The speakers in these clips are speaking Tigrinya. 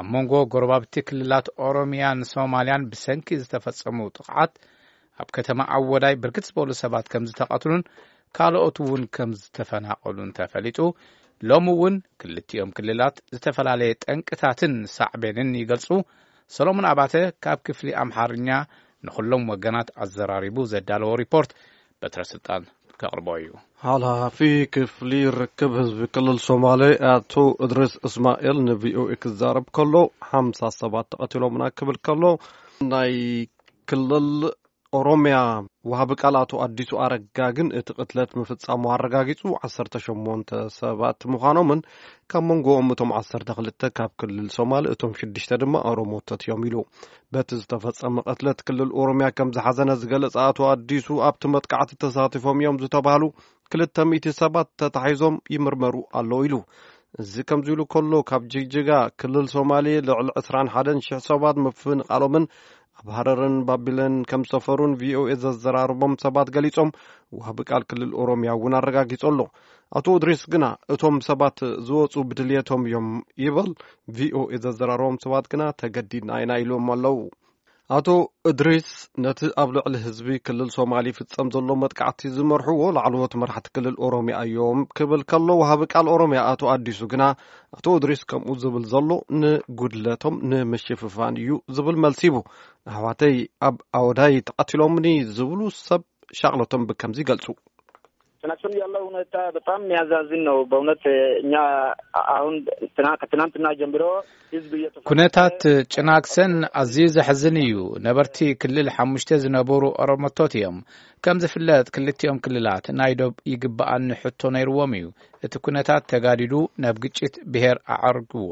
أمونغو غربابتي كللات أوروميان سوماليان بسنكي زتفصمو ጥቃት ኣብ ከተማ ኣወዳይ ብርክት ዝበሉ ሰባት ከም ዝተቃትሉን ካልኦት እውን ከም ዝተፈናቀሉን ተፈሊጡ ሎሚ እውን ክልቲኦም ክልላት ዝተፈላለየ ጠንቅታትን ሳዕቤንን ይገልጹ ሰሎሞን አባተ ካብ ክፍሊ አምሓርኛ ንኹሎም ወገናት አዘራሪቡ ዘዳለው ሪፖርት በትረስልጣን ከቅርቦዩ ኃላፊ ክፍሊ ርክብ ህዝብ ክልል ሶማሌ አቶ እድሪስ እስማኤል ንቪኦኤ ክዛረብ ከሎ 57 ተቀትሎም ክብል ከሎ ናይ ክልል ኦሮሚያ ወሃብ ቃላቱ አዲሱ አረጋ ግን እትቅትለት መፍጻሙ አረጋግጹ 18 ሰባት ምዃኖምን ከመንጎኦም እቶም 12 ካብ ክልል ሶማሌ እቶም 6 ድማ ኦሮሞታት እዮም ኢሉ በቲ ዝተፈጸመ ቅትለት ክልል ኦሮሚያ ከም ዝሓዘነ ዝገለጸ አቶ አዲሱ ኣብቲ መጥቃዕቲ ተሳቲፎም እዮም ዝተባሃሉ 200 ሰባት ተታሒዞም ይምርመሩ ኣለው ኢሉ እዚ ከም ዝብሉ ከሎ ካብ ጅግጅጋ ክልል ሶማሌ ልዕሊ 21000 ሰባት ምፍንቃሎምን ኣብ ሃረርን ባቢለን ከም ሰፈሩን ቪኦኤ ዘዘራርቦም ሰባት ገሊጾም ወሃብ ቃል ክልል ኦሮሚያ እውን አረጋግጾሎ አቶ እድሪስ ግና እቶም ሰባት ዝወጹ ብድልየቶም እዮም ይብል ቪኦኤ ዘዘራርቦም ሰባት ግና ተገዲድና ኢና ኢሎም ኣለው አቶ እድሪስ ነቲ ኣብ ልዕሊ ህዝቢ ክልል ሶማሊ ፍጸም ዘሎ መጥቃዕቲ ዝመርሕዎ ላዕለዎት መራሕቲ ክልል ኦሮሚያ እዮም ክብል ከሎ ወሃብ ቃል ኦሮሚያ አቶ አዲሱ ግና አቶ እድሪስ ከምኡ ዝብል ዘሎ ንጉድለቶም ንምሽፍፋን እዩ ዝብል መልሲቡ አህዋተይ ኣብ ኣወዳይ ተቀትሎምኒ ዝብሉ ሰብ ሻቅለቶም በከምዚ ገልጹ ተናክሰም ያለው ሁኔታ በጣም የሚያዛዝን ነው በእውነት እኛ አሁን ከትናንትና ጀምሮ ህዝብ ኩነታት ጭናክሰን አዝዩ ዘሕዝን እዩ ነበርቲ ክልል 5 ዝነበሩ ኦሮሞቶት እዮም ከም ዝፍለጥ ክልቲኦም ክልላት ናይ ዶብ ይግባአን ሕቶ ነይርዎም እዩ እቲ ኩነታት ተጋዲዱ ናብ ግጭት ብሄር አዕርግዎ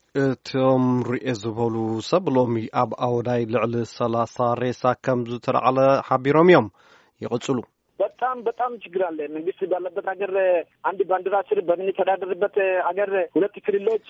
እቶም ሪኤ ዝበሉ ሰብ ሎሚ ኣብ ኣወዳይ ልዕሊ 30 ሬሳ ከም ዝተረዓለ ሓቢሮም እዮም ይቅጽሉ በጣም ችግር አለ መንግስት ባለበት ሀገር አንድ ባንዲራ ስር በሚተዳደርበት ሀገር ሁለት ክልሎች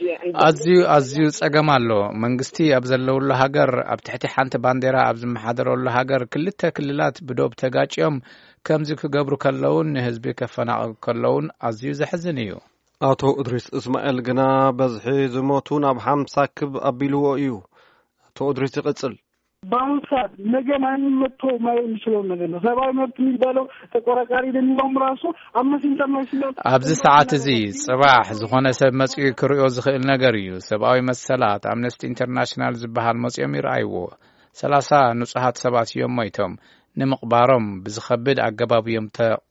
አዝዩ ጸገም አሎ መንግስቲ ኣብ ዘለውሉ ሀገር ኣብ ትሕቲ ሓንቲ ባንዲራ ኣብ ዝመሓደረሉ ሀገር ክልተ ክልላት ብዶብ ተጋጭዮም ከምዚ ክገብሩ ከለውን ህዝቢ ከፈናቀል ከለውን አዝዩ ዘሕዝን እዩ አቶ እድሪስ እስማኤል ግና በዝሒ ዝሞቱ ናብ 50 ክብ አቢልዎ እዩ አቶ እድሪስ ይቅጽል ባንሳት ነገ ማንም መጥቶ ማይምስለው ነገር ነው ሰባዊ መብት የሚባለው ተቆራቃሪ ለሚሆን ራሱ አምስት ኢንተርናሽናል ኣብዚ ሰዓት እዚ ጽባሕ ዝኾነ ሰብ መጽኡ ክሪኦ ዝኽእል ነገር እዩ ሰባዊ መሰላት አምነስቲ ኢንተርናሽናል ዝበሃል መጽኦም ይርአይዎ 30 ንጹሃት ሰባት እዮም ሞይቶም ንምቕባሮም ብዝኸብድ ኣገባብ እዮም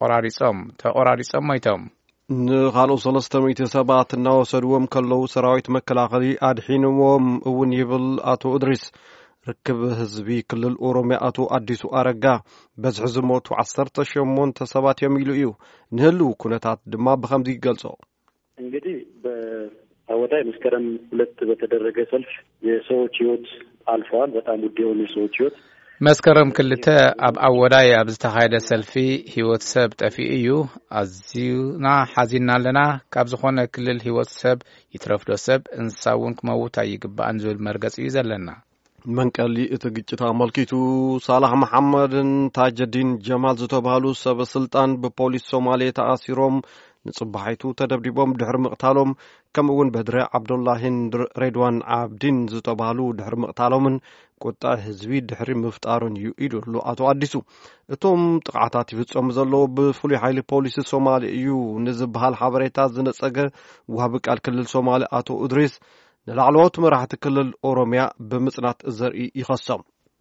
ተቆራሪጾም ሞይቶም ንኻልኦ 300 ሰባት እናወሰድዎም ከለው ሰራዊት መከላኸሊ አድሒንዎም እውን ይብል አቶ እድሪስ ርክብ ህዝቢ ክልል ኦሮሚያ አቶ አዲሱ አረጋ በዝሕ ዝሞቱ 18 ሰባት የሚሉ እዩ ንህሉ ኩነታት ድማ በከምዚ ይገልጾ እንግዲህ በአወዳይ መስከረም 2 በተደረገ ሰልፍ የሰዎች ህይወት አልፈዋል በጣም ውድ የሆኑ የሰዎች ህይወት መስከረም 2 ኣብ ኣወዳይ ኣብ ዝተኻየደ ሰልፊ ህይወት ሰብ ጠፊኡ እዩ ኣዝዩና ሓዚና ኣለና ካብ ዝኾነ ክልል ህይወት ሰብ ይትረፍዶ ሰብ እንሳውን ክመውት ኣይግባእን ዝብል መርገጽ እዩ ዘለና መንቀሊ እቲ ግጭት አመልኪቱ ሳላህ መሐመድን ታጀዲን ጀማል ዝተባሃሉ ሰብ ስልጣን በፖሊስ ሶማሌ ተኣሲሮም ንጽባሒቱ ተደብዲቦም ድሕሪ ምቕታሎም ከምኡውን በድረ ዓብዱላሂን ሬድዋን ዓብዲን ዝተባሃሉ ድሕሪ ምቕታሎምን ቁጣ ህዝቢ ድሕሪ ምፍጣሩን እዩ ኢሉ አቶ አዲሱ እቶም ጥቃታት ይፍጸሙ ዘለዉ ብፍሉይ ሓይሊ ፖሊስ ሶማሌ እዩ ንዝበሃል ሓበሬታ ዝነጸገ ወሃብ ቃል ክልል ሶማሌ አቶ እድሪስ ለላዕለዎት መራሕቲ ክልል ኦሮሚያ በምጽናት ዘርኢ ይኸሰም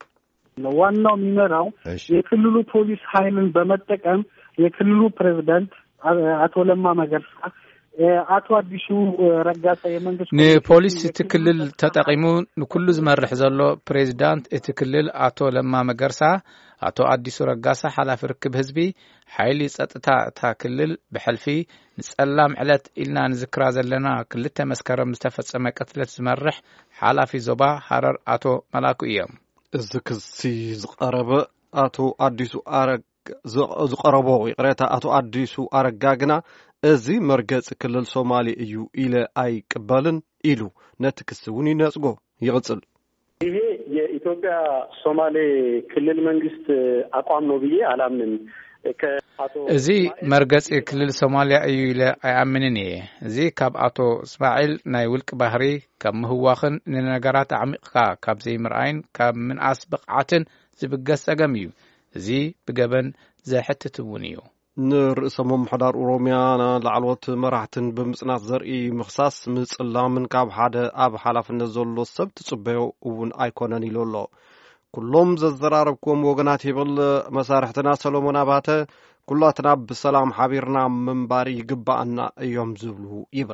ዋናው ሚመራው የክልሉ ፖሊስ ኃይልን በመጠቀም የክልሉ ፕሬዝዳንት አቶ ለማ መገርሳ አቶ አዲሱ ረጋሳ የመንግስት ፖሊስ ትክልል ተጠቂሙ ንኩሉ ዝመርሕ ዘሎ ፕሬዝዳንት እትክልል አቶ ለማ መገርሳ አቶ አዲሱ ረጋሳ ሓላፊ ርክብ ህዝቢ ሓይሊ ጸጥታ ታክልል ብሕልፊ ንጸላም ዕለት ኢልና ንዝክራ ዘለና ክልተ መስከረም ዝተፈጸመ ቅትለት ዝመርሕ ሓላፊ ዞባ ሓረር አቶ መላኩ እዮም እዚ ክሲ ዝቀረበ አቶ አዲሱ አረጋ ዝቀረቦ ይቅረታ አቶ አዲሱ አረጋ ግና እዚ መርገጽ ክልል ሶማሌ እዩ ኢለ አይቀበልን ኢሉ ነትክስውን ይነጽጎ ይቅጽል ይሄ የኢትዮጵያ ሶማሌ ክልል መንግስት አቋም ነው ብዬ አላምንም እዚ መርገጽ ክልል ሶማሊያ እዩ ኢለ ኣይኣምንን እየ እዚ ካብ ኣቶ እስማኤል ናይ ውልቂ ባህሪ ካብ ምህዋኽን ንነገራት ዓሚቕካ ካብ ዘይምርኣይን ካብ ምንኣስ ብቕዓትን ዝብገስ ጸገም እዩ እዚ ብገበን ዘሕትት እውን እዩ ንርእሰ ምምሕዳር ኦሮሚያ ላዕለዎት መራሕትን ብምጽናት ዘርኢ ምኽሳስ ምጽላምን ካብ ሓደ ኣብ ሓላፍነት ዘሎ ሰብ ትጽበዮ እውን ኣይኮነን ኢሉ ኣሎ ኩሎም ዘዘራረብክዎም ወገናት ይብል መሳርሕትና ሰሎሞን ኣባተ ኩላትና ብሰላም ሓቢርና ምንባር ይግባአና እዮም ዝብሉ ይብል